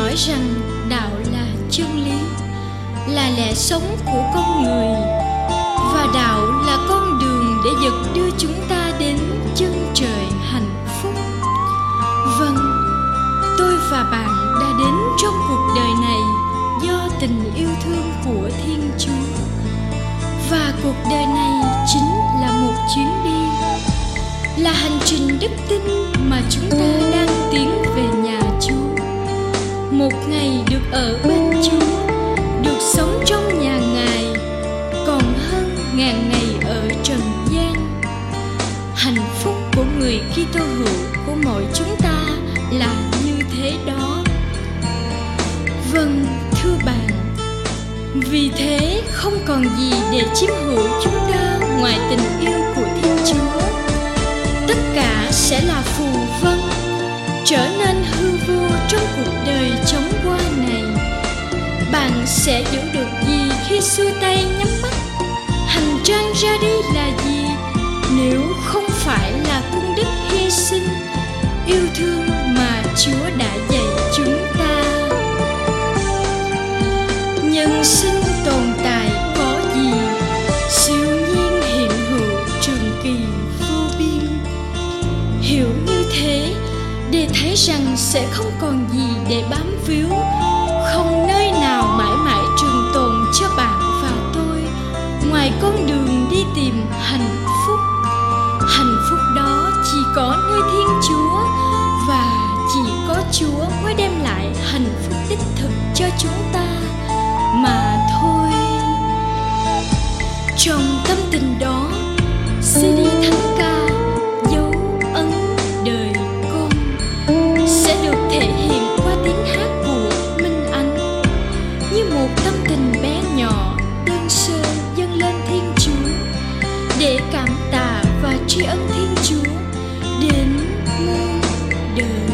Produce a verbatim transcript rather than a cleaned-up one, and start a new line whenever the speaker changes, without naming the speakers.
nói rằng đạo là chân lý, là lẽ sống của con người, và đạo là con đường để dẫn đưa chúng ta đến chân trời hạnh phúc. Vâng, tôi và bạn đã đến trong cuộc đời này do tình yêu thương của Thiên Chúa, và cuộc đời này chính là một chuyến đi, là hành trình đức tin mà chúng ta đang tiến về nhà Chúa. Một ngày được ở bên Chúa, được sống trong nhà Ngài, còn hơn ngàn ngày ở trần gian. Hạnh phúc của người Kitô hữu của mỗi chúng ta là như thế đó. Vâng, thưa bạn, vì thế không còn gì để chiếm hữu chúng ta ngoài tình yêu của Thiên Chúa. Tất cả sẽ là phù vân, trở nên hư vô trong cuộc đời chóng qua này. Bạn sẽ giữ được gì khi xuôi tay nhắm mắt? Hành trang ra đi là gì nếu không phải là công đức hy sinh, yêu thương mà Chúa đã dạy chúng ta? Nhân sinh tồn tại có gì, siêu nhiên hiện hữu trường kỳ vô biên. Hiểu như thế để thấy rằng sẽ không còn gì để bám víu, không nơi nào mãi mãi trường tồn cho bạn và tôi ngoài con đường đi tìm hạnh phúc. Hạnh phúc đó chỉ có nơi Thiên Chúa, và chỉ có Chúa mới đem lại hạnh phúc đích thực cho chúng ta mà thôi. Trong tâm tình đó, xê đê thánh ca Dấu Ấn Đời Con sẽ được thể hiện qua tiếng hát của Minh Anh, như một tâm tình bé nhỏ đơn sơ dâng lên Thiên Chúa, để cảm tạ và tri ân Thiên Chúa đến muôn đời.